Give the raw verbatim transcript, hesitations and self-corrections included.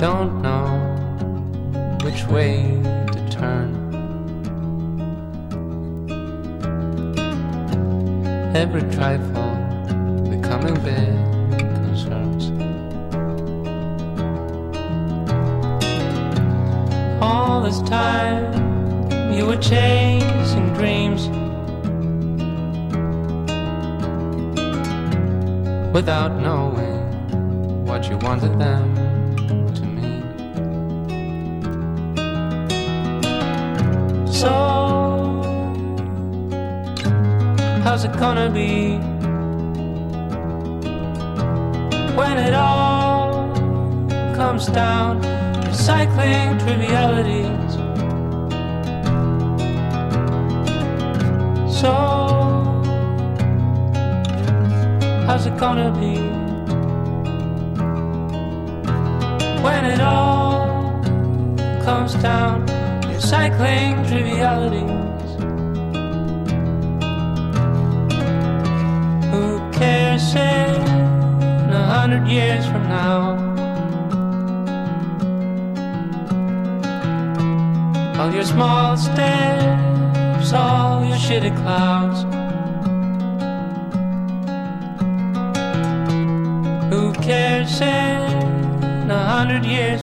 don't know which way to turn. Every trifle becoming big concerns. All this time you were chasing dreams without knowing what you wanted them to mean. So how's it gonna be when it all comes down to recycling trivialities? So how's it gonna be when it all comes down to recycling trivialities? Who cares, say, in a hundred years from now? All your small steps, all your shitty clouds. Who cares, say, in a hundred years